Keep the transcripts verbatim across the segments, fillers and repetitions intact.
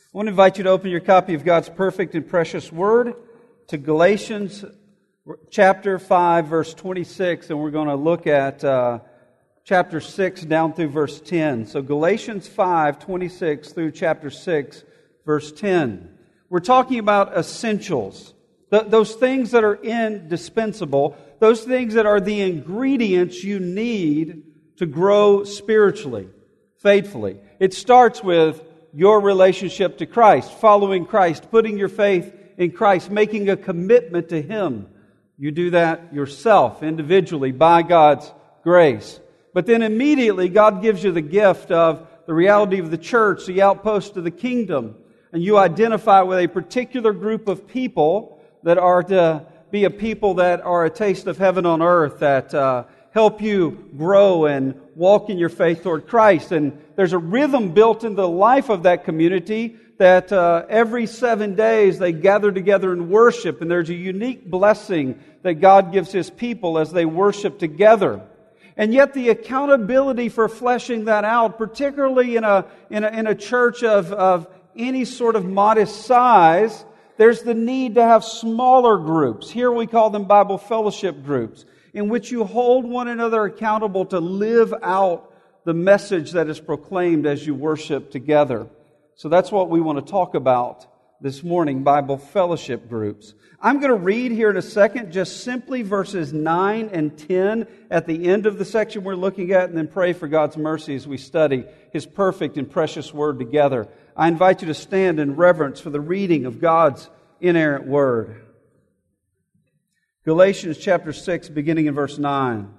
I want to invite you to open your copy of God's perfect and precious Word to Galatians chapter five, verse twenty-six, and we're going to look at uh, chapter six down through verse ten. So Galatians five, twenty-six through chapter six, verse ten. We're talking about essentials, Th- those things that are indispensable, those things that are the ingredients you need to grow spiritually, faithfully. It starts with your relationship to Christ, following Christ, putting your faith in Christ, making a commitment to Him. You do that yourself, individually, by God's grace. But then immediately God gives you the gift of the reality of the church, the outpost of the kingdom, and you identify with a particular group of people that are to be a people that are a taste of heaven on earth, that uh, help you grow and walk in your faith toward Christ. And there's a rhythm built into the life of that community that uh, every seven days they gather together and worship, and there's a unique blessing that God gives His people as they worship together. And yet the accountability for fleshing that out, particularly in a in a, in a church of, of any sort of modest size, there's the need to have smaller groups. Here we call them Bible fellowship groups, in which you hold one another accountable to live out the message that is proclaimed as you worship together. So that's what we want to talk about this morning, Bible fellowship groups. I'm going to read here in a second just simply verses nine and ten at the end of the section we're looking at, and then pray for God's mercy as we study His perfect and precious Word together. I invite you to stand in reverence for the reading of God's inerrant Word. Galatians chapter six, beginning in verse nine.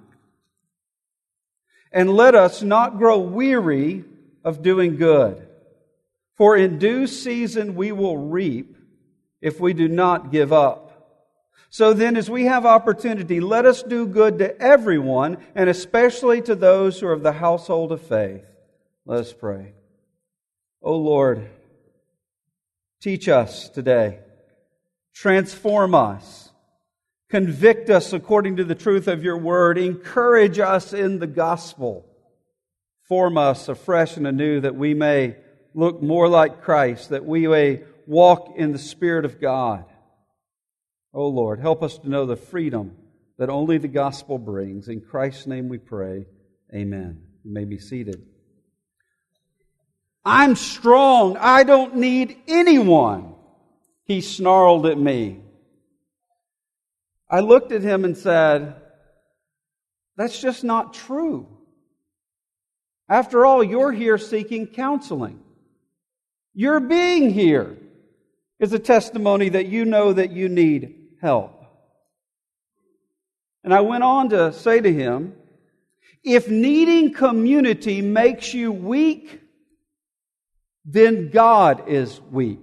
And let us not grow weary of doing good, for in due season we will reap if we do not give up. So then, as we have opportunity, let us do good to everyone, and especially to those who are of the household of faith. Let us pray. O Lord, teach us today. Transform us. Convict us according to the truth of Your Word. Encourage us in the gospel. Form us afresh and anew that we may look more like Christ, that we may walk in the Spirit of God. O Lord, help us to know the freedom that only the gospel brings. In Christ's name we pray. Amen. You may be seated. I'm strong. I don't need anyone, he snarled at me. I looked at him and said, that's just not true. After all, you're here seeking counseling. Your being here is a testimony that you know that you need help. And I went on to say to him, if needing community makes you weak, then God is weak.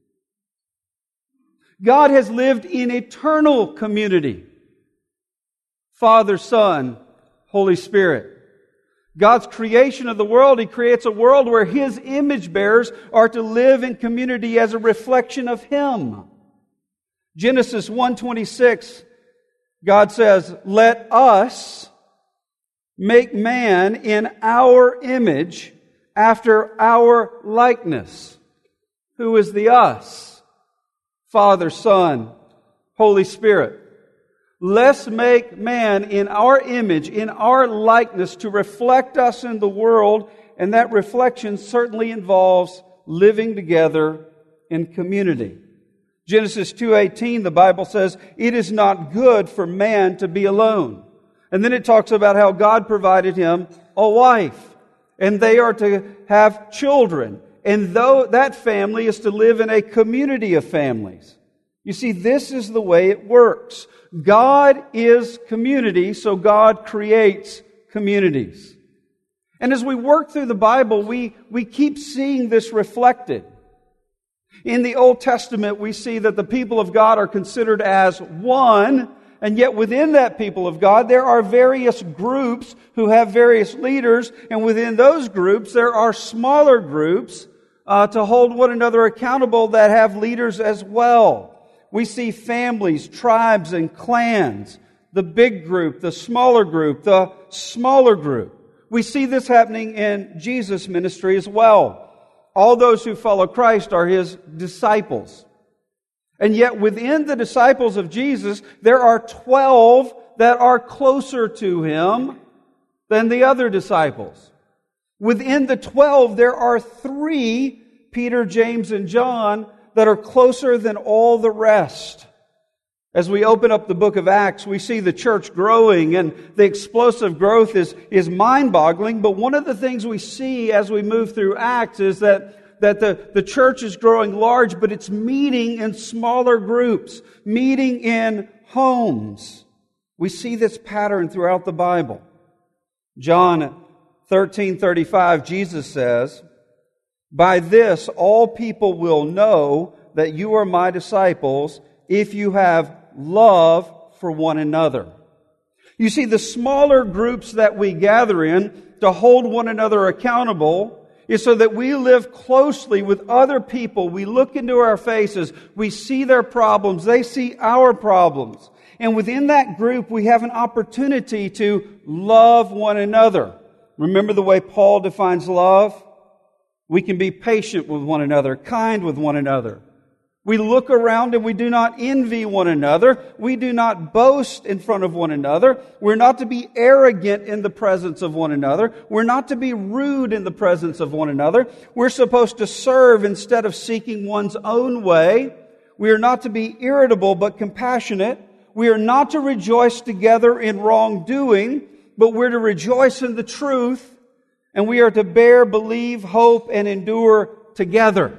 God has lived in eternal community. Father, Son, Holy Spirit. God's creation of the world, He creates a world where His image bearers are to live in community as a reflection of Him. Genesis one twenty-six, God says, let us make man in our image after our likeness. Who is the us? Father, Son, Holy Spirit. Let's make man in our image, in our likeness, to reflect us in the world, and that reflection certainly involves living together in community. Genesis two eighteen, the Bible says, it is not good for man to be alone. And then it talks about how God provided him a wife, and they are to have children. And though that family is to live in a community of families. You see, this is the way it works. God is community, so God creates communities. And as we work through the Bible, we, we keep seeing this reflected. In the Old Testament, we see that the people of God are considered as one, and yet within that people of God, there are various groups who have various leaders, and within those groups, there are smaller groups Uh, to hold one another accountable that have leaders as well. We see families, tribes, and clans. The big group, the smaller group, the smaller group. We see this happening in Jesus' ministry as well. all those who follow Christ are His disciples. And yet within the disciples of Jesus, there are twelve that are closer to Him than the other disciples. Within the twelve, there are three, Peter, James, and John, that are closer than all the rest. As we open up the book of Acts, we see the church growing, and the explosive growth is, is mind-boggling. But one of the things we see as we move through Acts is that, that the, the church is growing large, but it's meeting in smaller groups, meeting in homes. We see this pattern throughout the Bible. John thirteen thirty-five, Jesus says, "By this all people will know that you are my disciples, if you have love for one another." You see, the smaller groups that we gather in to hold one another accountable is so that we live closely with other people. We look into our faces. We see their problems. They see our problems. And within that group, we have an opportunity to love one another. Remember the way Paul defines love? We can be patient with one another, kind with one another. We look around and we do not envy one another. We do not boast in front of one another. We're not to be arrogant in the presence of one another. We're not to be rude in the presence of one another. We're supposed to serve instead of seeking one's own way. We are not to be irritable but compassionate. We are not to rejoice together in wrongdoing, but we're to rejoice in the truth. And we are to bear, believe, hope, and endure together.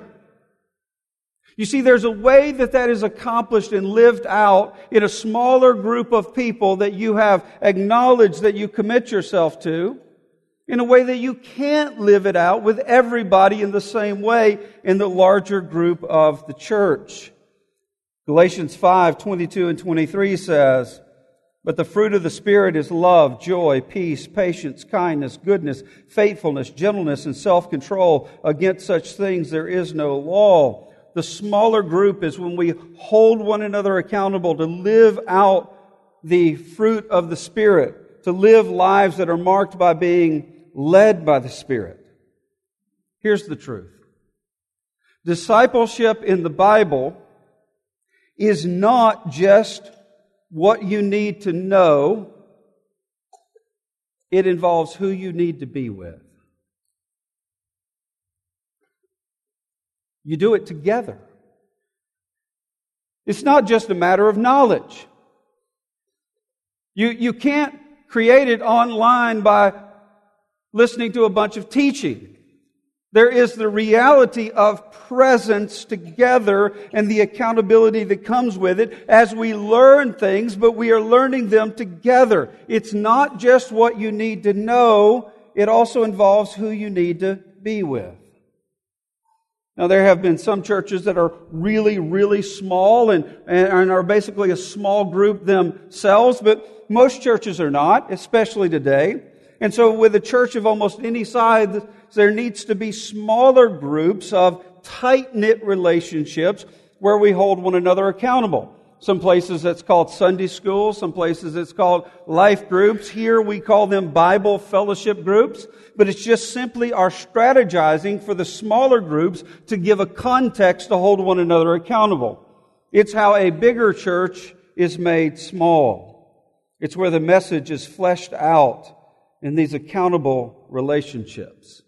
You see, there's a way that that is accomplished and lived out in a smaller group of people that you have acknowledged that you commit yourself to, in a way that you can't live it out with everybody in the same way in the larger group of the church. Galatians five twenty-two and twenty-three says, "But the fruit of the Spirit is love, joy, peace, patience, kindness, goodness, faithfulness, gentleness, and self-control. Against such things there is no law." The smaller group is when we hold one another accountable to live out the fruit of the Spirit, to live lives that are marked by being led by the Spirit. Here's the truth. Discipleship in the Bible is not just what you need to know. It involves who you need to be with. You do it together. It's not just a matter of knowledge. You, you can't create it online by listening to a bunch of teaching. There is the reality of presence together and the accountability that comes with it as we learn things, but we are learning them together. It's not just what you need to know, it also involves who you need to be with. Now, there have been some churches that are really, really small and, and are basically a small group themselves, but most churches are not, especially today. And so with a church of almost any size, there needs to be smaller groups of tight-knit relationships where we hold one another accountable. Some places it's called Sunday school. Some places it's called life groups. Here we call them Bible fellowship groups. But it's just simply our strategizing for the smaller groups to give a context to hold one another accountable. It's how a bigger church is made small. It's where the message is fleshed out in these accountable relationships.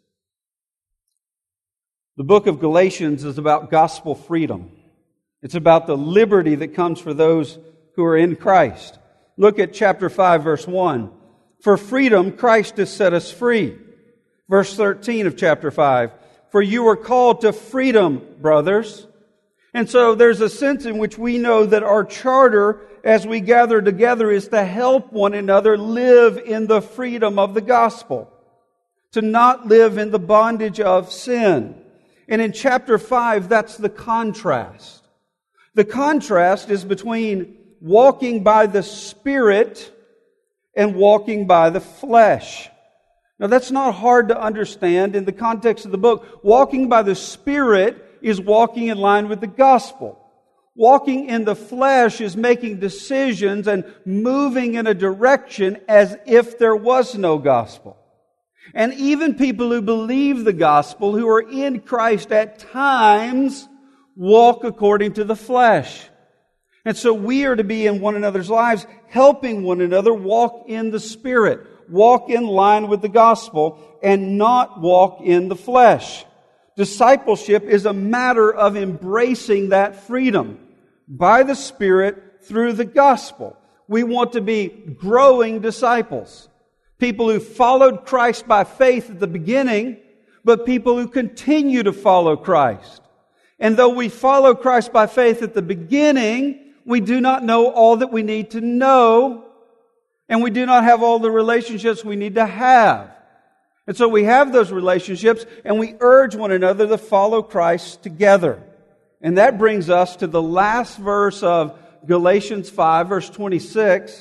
The book of Galatians is about gospel freedom. It's about the liberty that comes for those who are in Christ. Look at chapter five, verse one. For freedom, Christ has set us free. Verse thirteen of chapter five. For you are called to freedom, brothers. And so there's a sense in which we know that our charter as we gather together is to help one another live in the freedom of the gospel. To not live in the bondage of sin. And in chapter five, that's the contrast. The contrast is between walking by the Spirit and walking by the flesh. Now that's not hard to understand in the context of the book. Walking by the Spirit is walking in line with the gospel. Walking in the flesh is making decisions and moving in a direction as if there was no gospel. And even people who believe the gospel, who are in Christ at times, walk according to the flesh. And so we are to be in one another's lives, helping one another walk in the Spirit, walk in line with the gospel, and not walk in the flesh. Discipleship is a matter of embracing that freedom by the Spirit through the gospel. We want to be growing disciples. People who followed Christ by faith at the beginning, but people who continue to follow Christ. And though we follow Christ by faith at the beginning, we do not know all that we need to know, and we do not have all the relationships we need to have. And so we have those relationships, and we urge one another to follow Christ together. And that brings us to the last verse of Galatians five, verse twenty-six,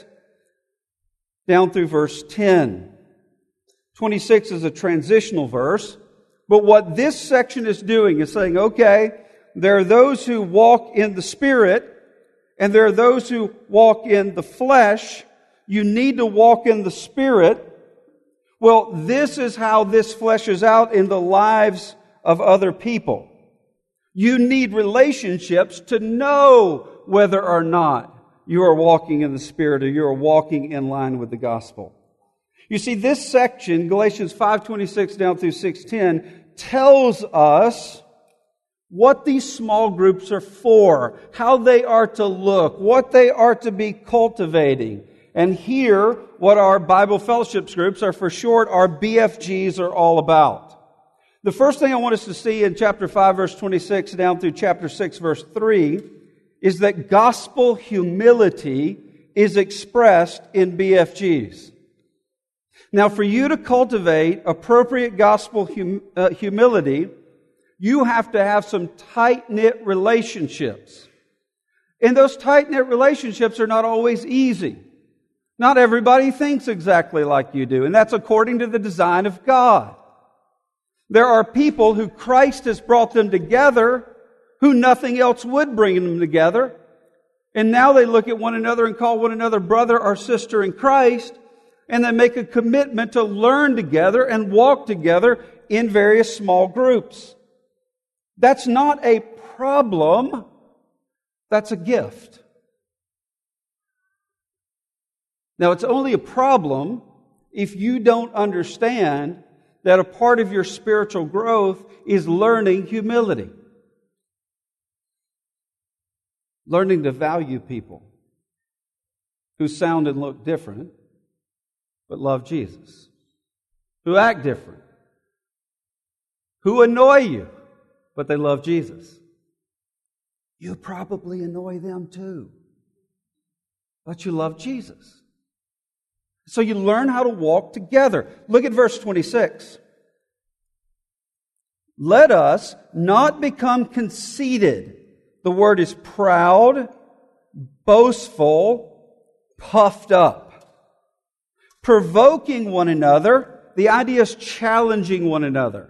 down through verse ten. twenty-six is a transitional verse, but what this section is doing is saying, okay, there are those who walk in the Spirit, and there are those who walk in the flesh. You need to walk in the Spirit. Well, this is how this fleshes out in the lives of other people. You need relationships to know whether or not you are walking in the Spirit or you are walking in line with the gospel. You see, this section, Galatians five twenty-six down through six ten, tells us what these small groups are for, how they are to look, what they are to be cultivating. And here, what our Bible fellowships groups, are for short, our B F Gs, are all about. The first thing I want us to see in chapter five, verse twenty-six, down through chapter six, verse three, is that gospel humility is expressed in B F Gs. Now, for you to cultivate appropriate gospel hum, uh, humility, you have to have some tight-knit relationships. And those tight-knit relationships are not always easy. Not everybody thinks exactly like you do, and that's according to the design of God. There are people who Christ has brought them together who nothing else would bring them together. And now they look at one another and call one another brother or sister in Christ, and they make a commitment to learn together and walk together in various small groups. That's not a problem. That's a gift. Now, it's only a problem if you don't understand that a part of your spiritual growth is learning humility. Learning to value people who sound and look different, but love Jesus. Who act different. Who annoy you, but they love Jesus. You probably annoy them too, but you love Jesus. So you learn how to walk together. Look at verse twenty-six. Let us not become conceited. The word is proud, boastful, puffed up. Provoking one another. The idea is challenging one another.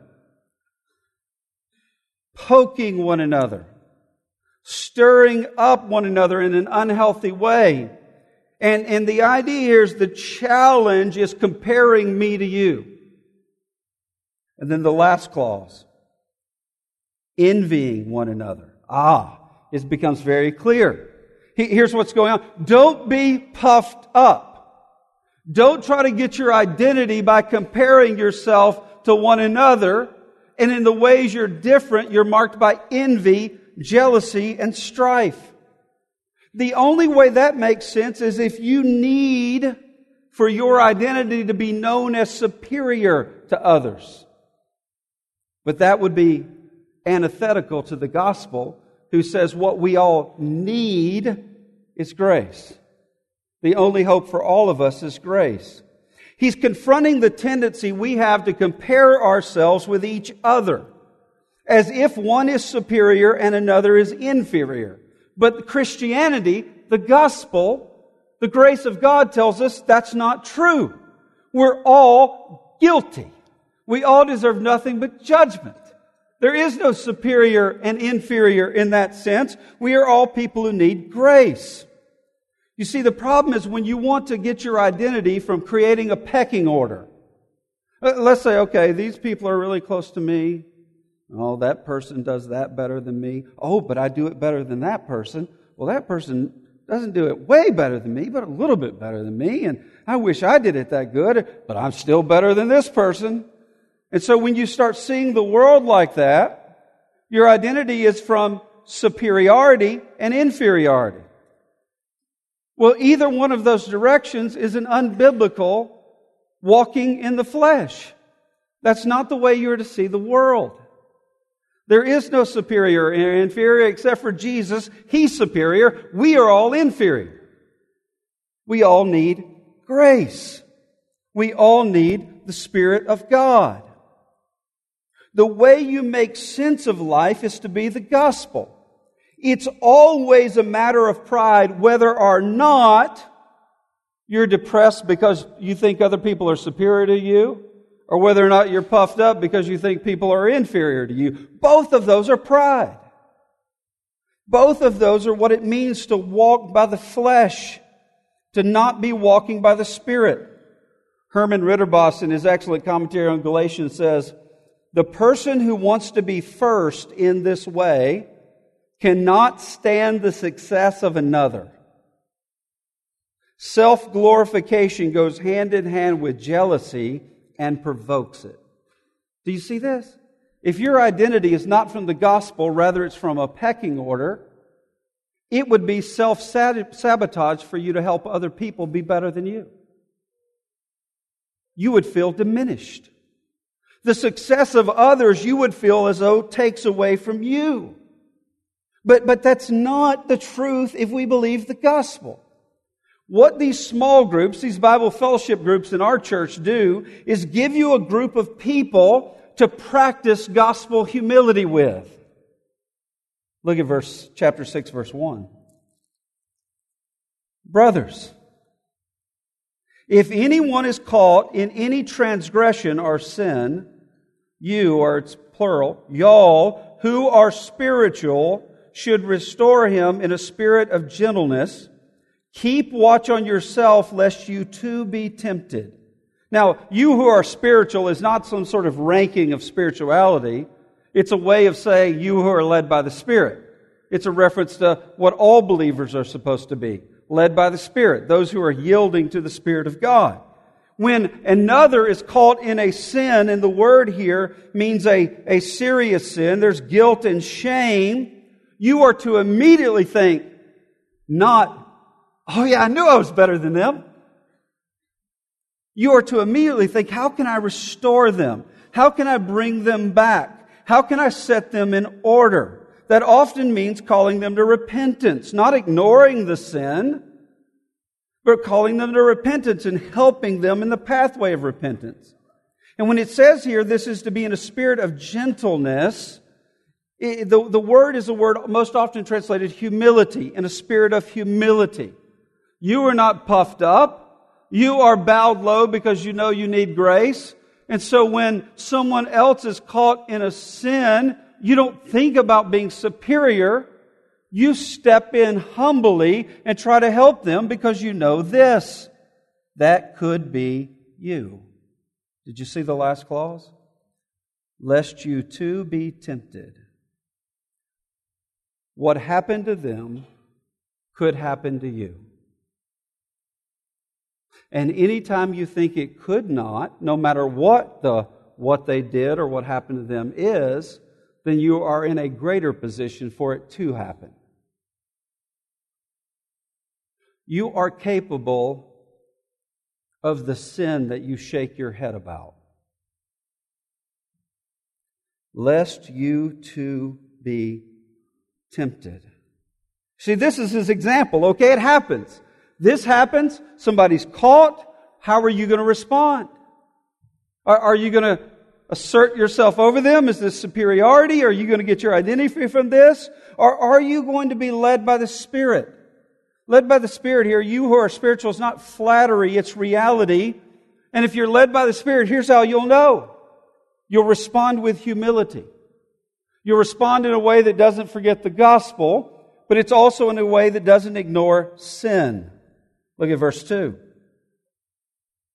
Poking one another. Stirring up one another in an unhealthy way. And, and the idea here is the challenge is comparing me to you. And then the last clause. Envying one another. Ah, it becomes very clear. Here's what's going on. Don't be puffed up. Don't try to get your identity by comparing yourself to one another. And in the ways you're different, you're marked by envy, jealousy, and strife. The only way that makes sense is if you need for your identity to be known as superior to others. But that would be antithetical to the gospel, who says what we all need is grace. The only hope for all of us is grace. He's confronting the tendency we have to compare ourselves with each other, as if one is superior and another is inferior. But Christianity, the gospel, the grace of God tells us that's not true. We're all guilty. We all deserve nothing but judgment. There is no superior and inferior in that sense. We are all people who need grace. You see, the problem is when you want to get your identity from creating a pecking order. Uh, Let's say, okay, these people are really close to me. Oh, that person does that better than me. Oh, but I do it better than that person. Well, that person doesn't do it way better than me, but a little bit better than me. And I wish I did it that good, but I'm still better than this person. And so when you start seeing the world like that, your identity is from superiority and inferiority. Well, either one of those directions is an unbiblical walking in the flesh. That's not the way you're to see the world. There is no superior or inferior except for Jesus. He's superior. We are all inferior. We all need grace. We all need the Spirit of God. The way you make sense of life is to be the gospel. It's always a matter of pride whether or not you're depressed because you think other people are superior to you, or whether or not you're puffed up because you think people are inferior to you. Both of those are pride. Both of those are what it means to walk by the flesh, to not be walking by the Spirit. Herman Ritterboss, in his excellent commentary on Galatians, says, the person who wants to be first in this way cannot stand the success of another. Self-glorification goes hand in hand with jealousy and provokes it. Do you see this? If your identity is not from the gospel, rather it's from a pecking order, it would be self-sabotage for you to help other people be better than you. You would feel diminished. The success of others you would feel as though takes away from you. But, but that's not the truth if we believe the gospel. What these small groups, these Bible fellowship groups in our church do is give you a group of people to practice gospel humility with. Look at verse chapter six, verse one. Brothers, if anyone is caught in any transgression or sin, you, or it's plural, y'all, who are spiritual, should restore him in a spirit of gentleness. Keep watch on yourself, lest you too be tempted. Now, you who are spiritual is not some sort of ranking of spirituality. It's a way of saying you who are led by the Spirit. It's a reference to what all believers are supposed to be, led by the Spirit, those who are yielding to the Spirit of God. When another is caught in a sin, and the word here means a, a serious sin, there's guilt and shame, you are to immediately think, not, oh yeah, I knew I was better than them. You are to immediately think, how can I restore them? How can I bring them back? How can I set them in order? That often means calling them to repentance, not ignoring the sin, but calling them to repentance and helping them in the pathway of repentance. And when it says here, this is to be in a spirit of gentleness, it, the, the word is a word most often translated humility, in a spirit of humility. You are not puffed up. You are bowed low because you know you need grace. And so when someone else is caught in a sin, you don't think about being superior. You step in humbly and try to help them because you know this. That could be you. Did you see the last clause? Lest you too be tempted. What happened to them could happen to you. And anytime you think it could not, no matter what the what they did or what happened to them is, then you are in a greater position for it to happen. You are capable of the sin that you shake your head about. Lest you too be tempted. See, this is his example. Okay, it happens. This happens. Somebody's caught. How are you going to respond? Are, are you going to assert yourself over them? Is this superiority? Are you going to get your identity from this? Or are you going to be led by the Spirit? Led by the Spirit here, you who are spiritual, is not flattery, it's reality. And if you're led by the Spirit, here's how you'll know. You'll respond with humility. You'll respond in a way that doesn't forget the gospel, but it's also in a way that doesn't ignore sin. Look at verse two.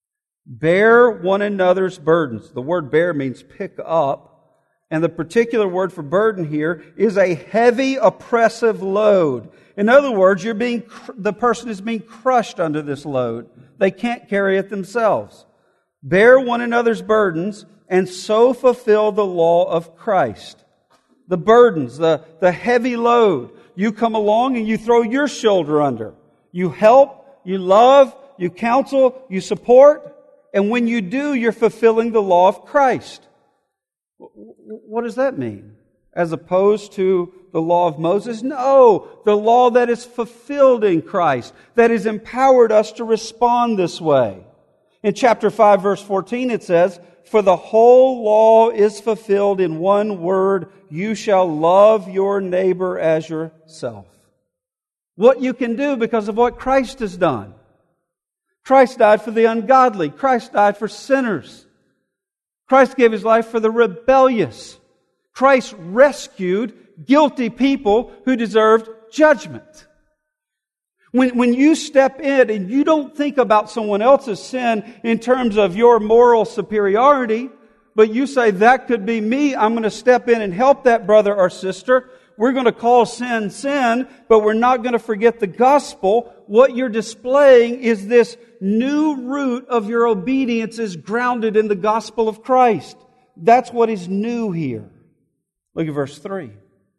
Bear one another's burdens. The word bear means pick up. And the particular word for burden here is a heavy, oppressive load. In other words, you're being the person is being crushed under this load. They can't carry it themselves. Bear one another's burdens and so fulfill the law of Christ. The burdens, the, the heavy load. You come along and you throw your shoulder under. You help, you love, you counsel, you support. And when you do, you're fulfilling the law of Christ. What does that mean? As opposed to the law of Moses? No, the law that is fulfilled in Christ, that has empowered us to respond this way. In chapter five, verse fourteen, it says, "For the whole law is fulfilled in one word, you shall love your neighbor as yourself." What you can do because of what Christ has done. Christ died for the ungodly. Christ died for sinners. Christ gave His life for the rebellious. Christ rescued guilty people who deserved judgment. When, when you step in and you don't think about someone else's sin in terms of your moral superiority, but you say, that could be me, I'm going to step in and help that brother or sister. We're going to call sin, sin, but we're not going to forget the gospel. What you're displaying is this new root of your obedience is grounded in the gospel of Christ. That's what is new here. Look at verse three.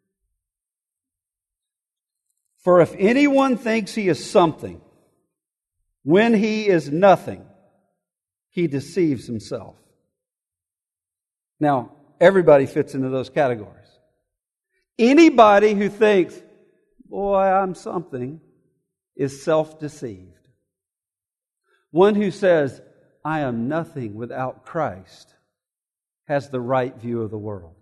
"For if anyone thinks he is something, when he is nothing, he deceives himself." Now, everybody fits into those categories. Anybody who thinks, boy, I'm something, is self-deceived. One who says, I am nothing without Christ, has the right view of the world.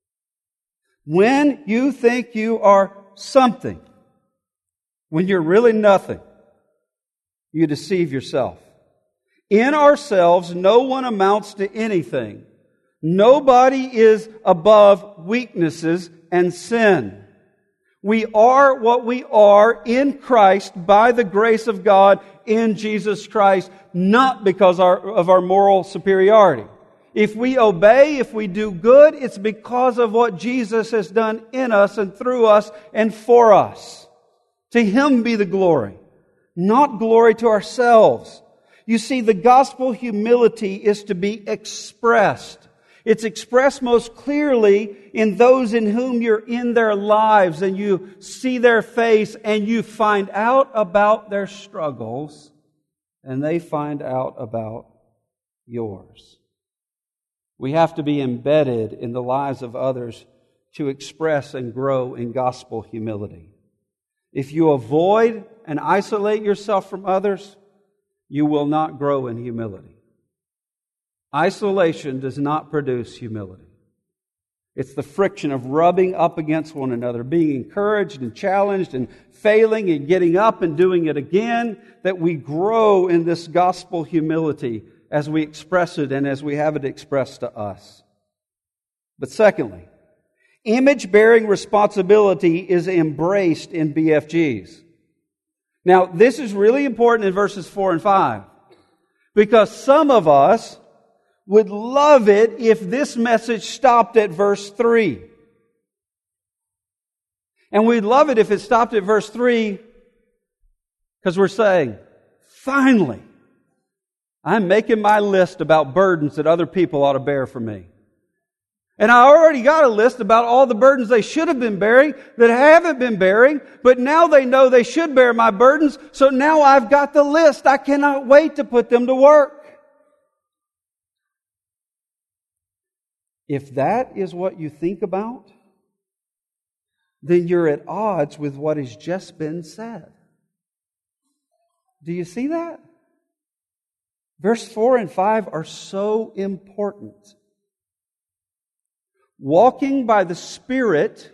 When you think you are something, when you're really nothing, you deceive yourself. In ourselves, no one amounts to anything. Nobody is above weaknesses and sin. We are what we are in Christ by the grace of God in Jesus Christ, not because of our moral superiority. If we obey, if we do good, it's because of what Jesus has done in us and through us and for us. To Him be the glory, not glory to ourselves. You see, the gospel humility is to be expressed. It's expressed most clearly in those in whom you're in their lives and you see their face and you find out about their struggles and they find out about yours. We have to be embedded in the lives of others to express and grow in gospel humility. If you avoid and isolate yourself from others, you will not grow in humility. Isolation does not produce humility. It's the friction of rubbing up against one another, being encouraged and challenged and failing and getting up and doing it again, that we grow in this gospel humility as we express it and as we have it expressed to us. But secondly, image-bearing responsibility is embraced in B F Gs. Now, this is really important in verses four and five, because some of us would love it if this message stopped at verse three. And we'd love it if it stopped at verse three because we're saying, finally, I'm making my list about burdens that other people ought to bear for me. And I already got a list about all the burdens they should have been bearing that haven't been bearing, but now they know they should bear my burdens, so now I've got the list. I cannot wait to put them to work. If that is what you think about, then you're at odds with what has just been said. Do you see that? Verse four and five are so important. Walking by the Spirit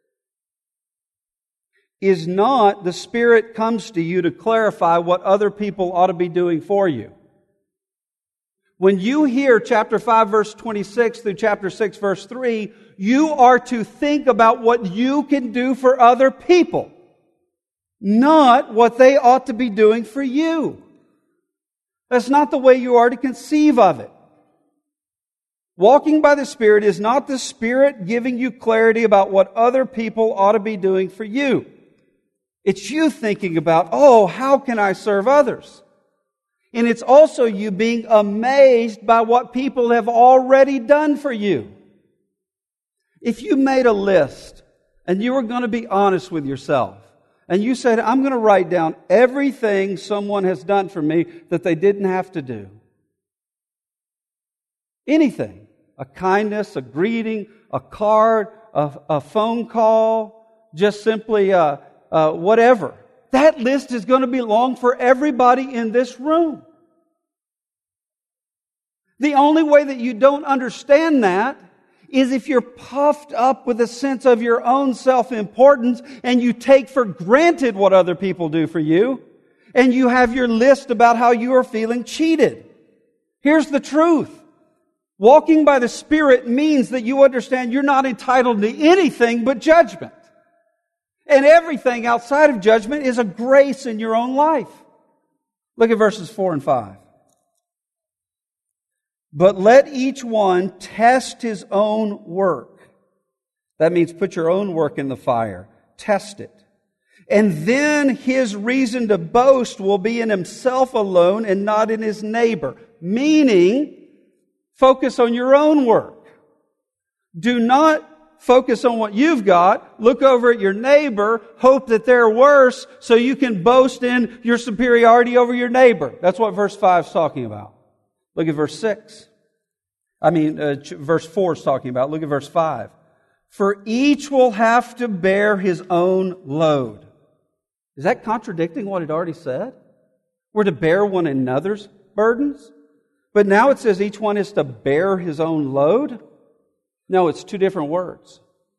is not the Spirit comes to you to clarify what other people ought to be doing for you. When you hear chapter five, verse twenty-six through chapter six, verse three, you are to think about what you can do for other people, not what they ought to be doing for you. That's not the way you are to conceive of it. Walking by the Spirit is not the Spirit giving you clarity about what other people ought to be doing for you. It's you thinking about, oh, how can I serve others? And it's also you being amazed by what people have already done for you. If you made a list and you were going to be honest with yourself, and you said, I'm going to write down everything someone has done for me that they didn't have to do. Anything. A kindness, a greeting, a card, a, a phone call, just simply uh, uh, whatever. That list is going to be long for everybody in this room. The only way that you don't understand that is if you're puffed up with a sense of your own self-importance and you take for granted what other people do for you, and you have your list about how you are feeling cheated. Here's the truth. Walking by the Spirit means that you understand you're not entitled to anything but judgment. And everything outside of judgment is a grace in your own life. Look at verses four and five. But let each one test his own work. That means put your own work in the fire. Test it. And then his reason to boast will be in himself alone and not in his neighbor. Meaning, focus on your own work. Do not focus on what you've got. Look over at your neighbor. Hope that they're worse so you can boast in your superiority over your neighbor. That's what verse five is talking about. Look at verse six. I mean, uh, verse four is talking about. Look at verse five. For each will have to bear his own load. Is that contradicting what it already said? We're to bear one another's burdens? But now it says each one is to bear his own load? No, it's two different words.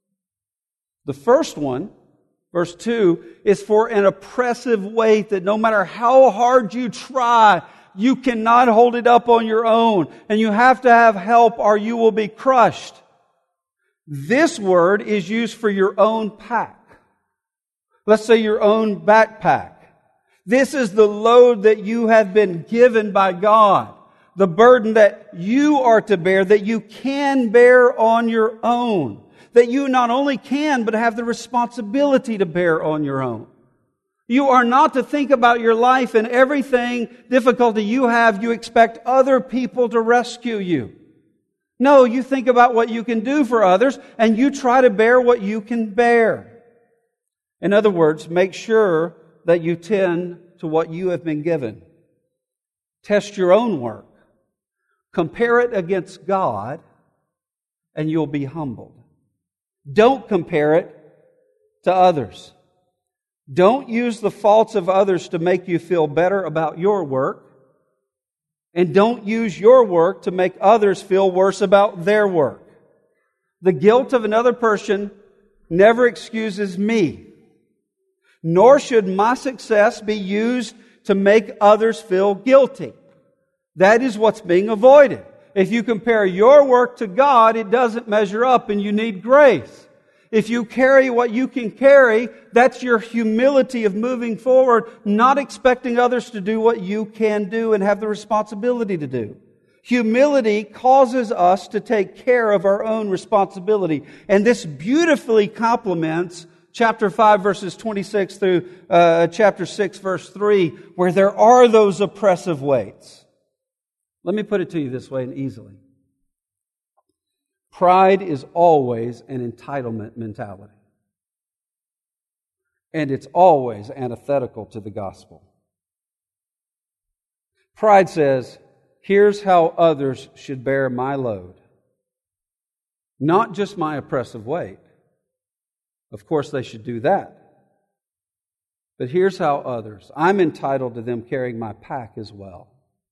The first one, verse two, is for an oppressive weight that no matter how hard you try, you cannot hold it up on your own. And you have to have help or you will be crushed. This word is used for your own pack. Let's say your own backpack. This is the load that you have been given by God. The burden that you are to bear, that you can bear on your own. That you not only can, but have the responsibility to bear on your own. You are not to think about your life and everything difficulty you have, you expect other people to rescue you. No, you think about what you can do for others, and you try to bear what you can bear. In other words, make sure that you tend to what you have been given. Test your own work. Compare it against God, and you'll be humbled. Don't compare it to others. Don't use the faults of others to make you feel better about your work. And don't use your work to make others feel worse about their work. The guilt of another person never excuses me. Nor should my success be used to make others feel guilty. That is what's being avoided. If you compare your work to God, it doesn't measure up and you need grace. If you carry what you can carry, that's your humility of moving forward, not expecting others to do what you can do and have the responsibility to do. Humility causes us to take care of our own responsibility. And this beautifully complements chapter five, verses twenty-six through uh, chapter six, verse three, where there are those oppressive weights. Let me put it to you this way and easily. Pride is always an entitlement mentality. And it's always antithetical to the gospel. Pride says, here's how others should bear my load. Not just my oppressive weight. Of course, they should do that. But here's how others. I'm entitled to them carrying my pack as well.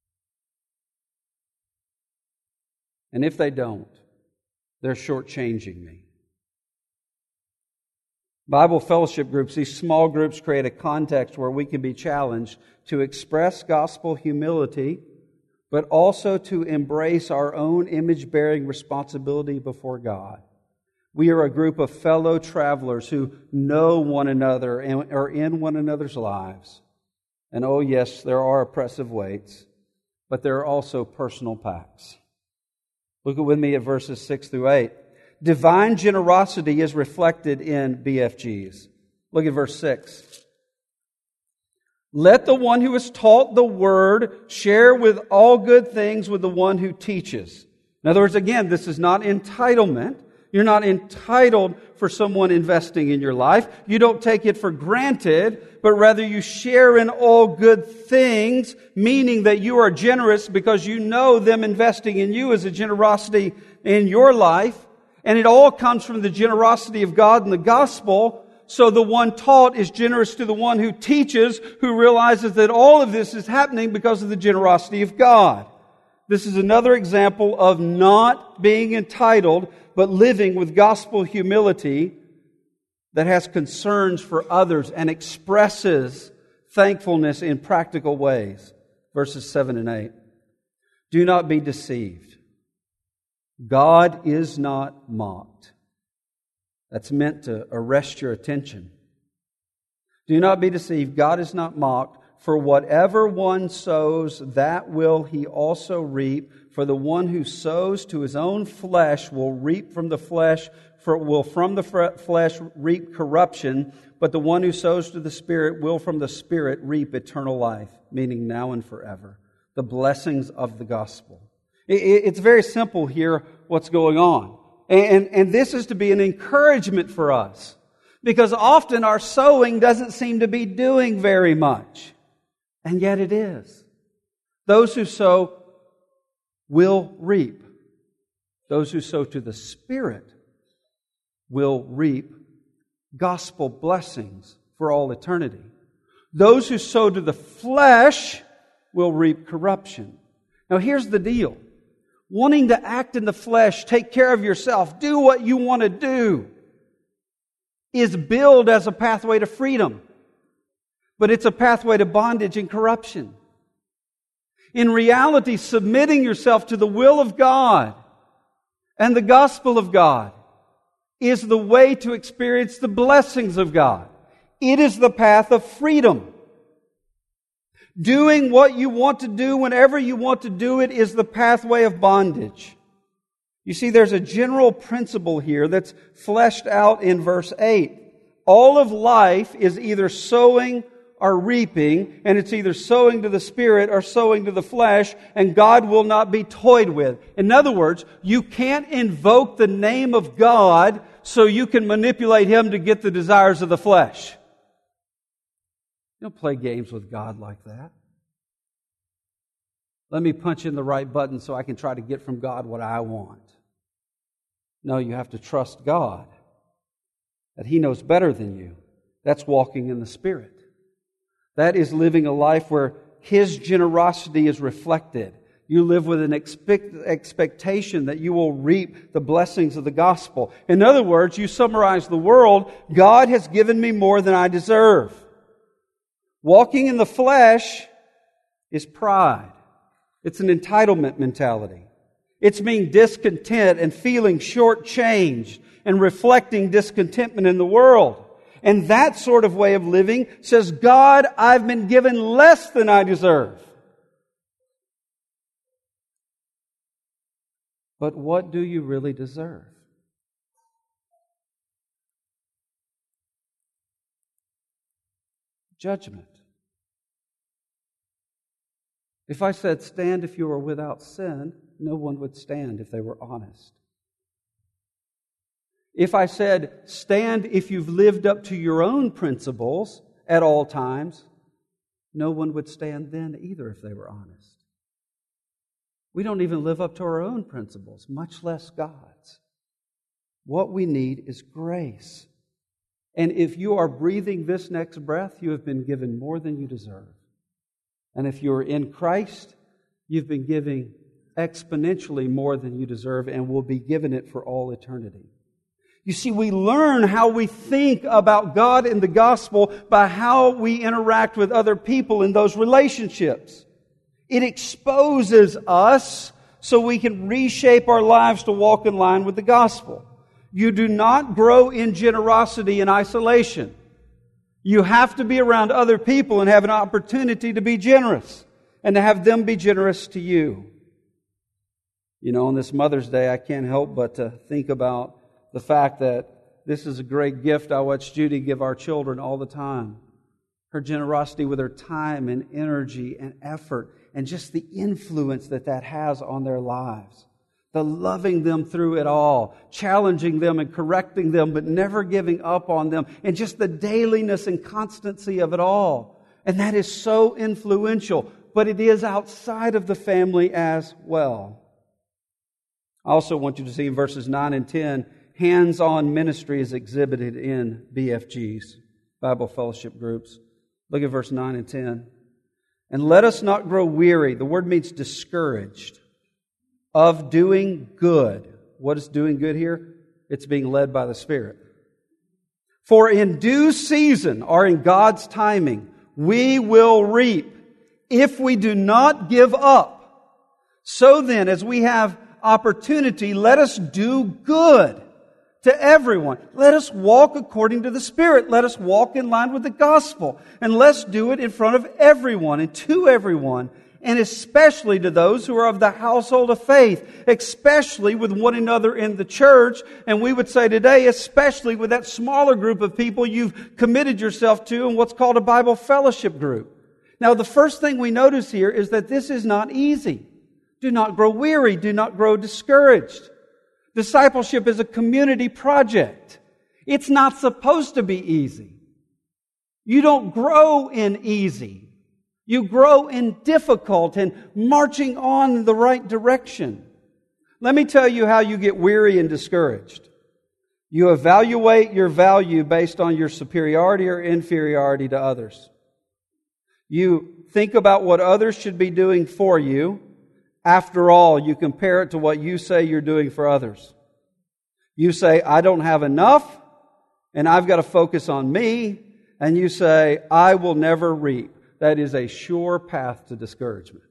And if they don't, they're shortchanging me. Bible fellowship groups, these small groups create a context where we can be challenged to express gospel humility, but also to embrace our own image-bearing responsibility before God. We are a group of fellow travelers who know one another and are in one another's lives. And oh yes, there are oppressive weights. but there are also personal pacts. Look with me at verses six through eight. Divine generosity is reflected in B F Gs. Look at verse six. Let the one who is taught the word share with all good things with the one who teaches. In other words, again, this is not entitlement. You're not entitled for someone investing in your life. You don't take it for granted, but rather you share in all good things, meaning that you are generous because you know them investing in you is a generosity in your life. And it all comes from the generosity of God and the gospel. So the one taught is generous to the one who teaches, who realizes that all of this is happening because of the generosity of God. This is another example of not being entitled, but living with gospel humility that has concerns for others and expresses thankfulness in practical ways. Verses seven and eight. Do not be deceived. God is not mocked. That's meant to arrest your attention. Do not be deceived. God is not mocked. For whatever one sows, that will he also reap. For the one who sows to his own flesh will reap from the flesh, for will from the flesh reap corruption. But the one who sows to the Spirit will from the Spirit reap eternal life, meaning now and forever. The blessings of the gospel. It's very simple here what's going on. And, and this is to be an encouragement for us. Because often our sowing doesn't seem to be doing very much. And yet it is. Those who sow will reap. Those who sow to the Spirit will reap gospel blessings for all eternity. Those who sow to the flesh will reap corruption. Now here's the deal. Wanting to act in the flesh, take care of yourself, do what you want to do, is billed as a pathway to freedom. But it's a pathway to bondage and corruption. In reality, submitting yourself to the will of God and the gospel of God is the way to experience the blessings of God. It is the path of freedom. Doing what you want to do whenever you want to do it is the pathway of bondage. You see, there's a general principle here that's fleshed out in verse eight. All of life is either sowing or reaping, and it's either sowing to the Spirit or sowing to the flesh, and God will not be toyed with. In other words, you can't invoke the name of God so you can manipulate Him to get the desires of the flesh. You don't play games with God like that. Let me punch in the right button so I can try to get from God what I want. No, you have to trust God, that He knows better than you. That's walking in the Spirit. That is living a life where His generosity is reflected. You live with an expect, expectation that you will reap the blessings of the gospel. In other words, you summarize the world, God has given me more than I deserve. Walking in the flesh is pride. It's an entitlement mentality. It's being discontent and feeling shortchanged and reflecting discontentment in the world. And that sort of way of living says, God, I've been given less than I deserve. But what do you really deserve? Judgment. If I said, stand if you are without sin, no one would stand if they were honest. If I said, stand if you've lived up to your own principles at all times, no one would stand then either if they were honest. We don't even live up to our own principles, much less God's. What we need is grace. And if you are breathing this next breath, you have been given more than you deserve. And if you're in Christ, you've been giving exponentially more than you deserve and will be given it for all eternity. You see, we learn how we think about God and the gospel by how we interact with other people in those relationships. It exposes us so we can reshape our lives to walk in line with the gospel. You do not grow in generosity in isolation. You have to be around other people and have an opportunity to be generous. and to have them be generous to you. You know, on this Mother's Day, I can't help but to think about the fact that this is a great gift I watch Judy give our children all the time. Her generosity with her time and energy and effort, and just the influence that that has on their lives. The loving them through it all, challenging them and correcting them, but never giving up on them, and just the dailiness and constancy of it all. And that is so influential, but it is outside of the family as well. I also want you to see in verses nine and ten, hands-on ministry is exhibited in B F Gs, Bible fellowship groups. Look at verse nine and ten. And let us not grow weary. The word means discouraged. Of doing good. What is doing good here? It's being led by the Spirit. For in due season, or in God's timing, we will reap if we do not give up. So then, as we have opportunity, let us do good to everyone. Let us walk according to the Spirit. Let us walk in line with the gospel. And let's do it in front of everyone and to everyone, and especially to those who are of the household of faith, especially with one another in the church. And we would say today, especially with that smaller group of people you've committed yourself to in what's called a Bible fellowship group. Now, the first thing we notice here is that this is not easy. Do not grow weary. Do not grow discouraged. Discipleship is a community project. It's not supposed to be easy. You don't grow in easy. You grow in difficult and marching on in the right direction. Let me tell you how you get weary and discouraged. You evaluate your value based on your superiority or inferiority to others. You think about what others should be doing for you. After all, you compare it to what you say you're doing for others. You say, I don't have enough, and I've got to focus on me. And you say, I will never reap. That is a sure path to discouragement.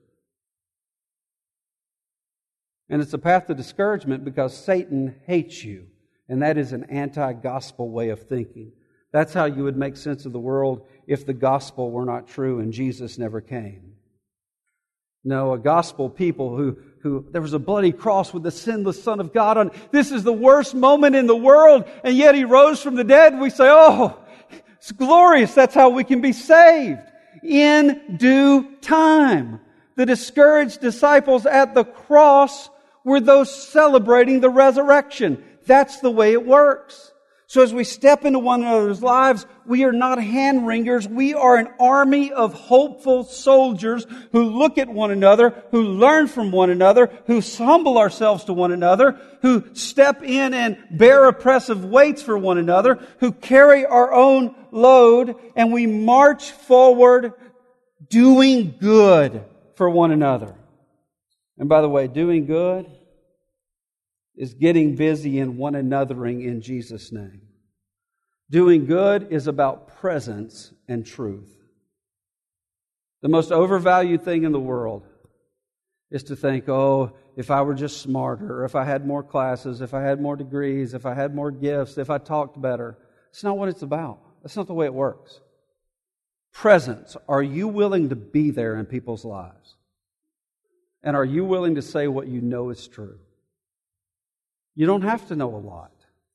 And it's a path to discouragement because Satan hates you. And that is an anti-gospel way of thinking. That's how you would make sense of the world if the gospel were not true and Jesus never came. No, a gospel people who, who there was a bloody cross with the sinless Son of God on. This is the worst moment in the world, and yet He rose from the dead. We say, oh, it's glorious. That's how we can be saved. In due time. The discouraged disciples at the cross were those celebrating the resurrection. That's the way it works. So as we step into one another's lives, we are not hand-wringers. We are an army of hopeful soldiers who look at one another, who learn from one another, who humble ourselves to one another, who step in and bear oppressive weights for one another, who carry our own load, and we march forward doing good for one another. And by the way, doing good is getting busy in one anothering in Jesus' name. Doing good is about presence and truth. The most overvalued thing in the world is to think, oh, if I were just smarter, or if I had more classes, if I had more degrees, if I had more gifts, if I talked better. It's not what it's about. That's not the way it works. Presence. Are you willing to be there in people's lives? And are you willing to say what you know is true? You don't have to know a lot.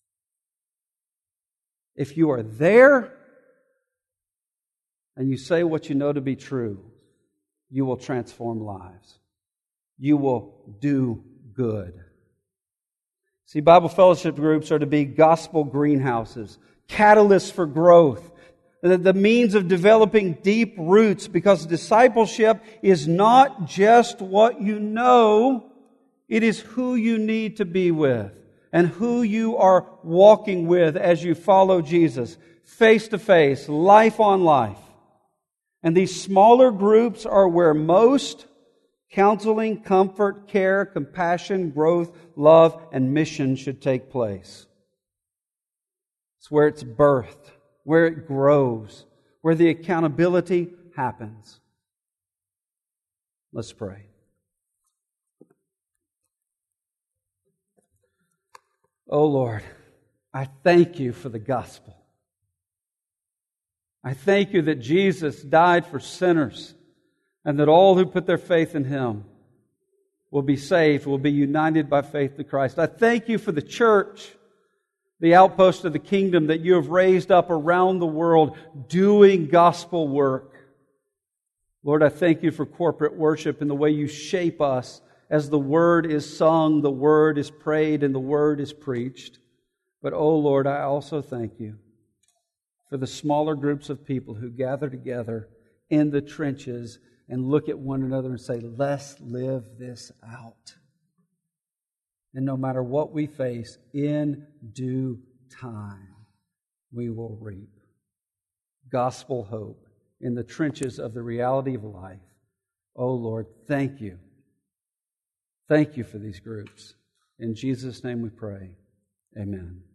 If you are there and you say what you know to be true, you will transform lives. You will do good. See, Bible fellowship groups are to be gospel greenhouses, catalysts for growth, the means of developing deep roots, because discipleship is not just what you know, it is who you need to be with and who you are walking with as you follow Jesus, face to face, life on life. And these smaller groups are where most counseling, comfort, care, compassion, growth, love, and mission should take place. It's where it's birthed, where it grows, where the accountability happens. Let's pray. Oh Lord, I thank You for the gospel. I thank You that Jesus died for sinners, and that all who put their faith in Him will be saved, will be united by faith to Christ. I thank You for the church, the outpost of the kingdom that You have raised up around the world doing gospel work. Lord, I thank You for corporate worship and the way You shape us as the Word is sung, the Word is prayed, and the Word is preached. But, oh Lord, I also thank You for the smaller groups of people who gather together in the trenches and look at one another and say, let's live this out. And no matter what we face, in due time, we will reap gospel hope in the trenches of the reality of life. Oh Lord, thank You. Thank You for these groups. In Jesus' name we pray. Amen.